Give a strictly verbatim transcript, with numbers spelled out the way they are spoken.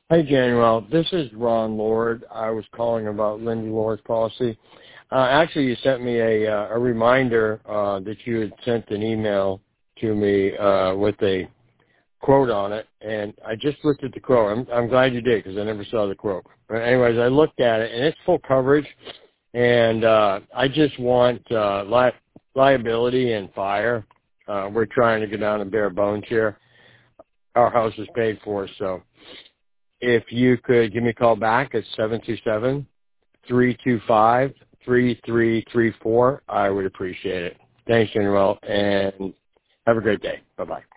Hi, Januel. This is Ron Lord. I was calling about Lindy Lord's policy. Uh, actually, you sent me a, uh, a reminder uh, that you had sent an email to me uh, with a quote on it, and I just looked at the quote. I'm, I'm glad you did because I never saw the quote. But anyways, I looked at it, and it's full coverage, and uh, I just want uh, li- liability and fire. Uh, we're trying to get down to bare bones here. Our house is paid for, so if you could give me a call back at seven two seven, three two five, three three three four, I would appreciate it. Thanks, General, and have a great day. Bye-bye.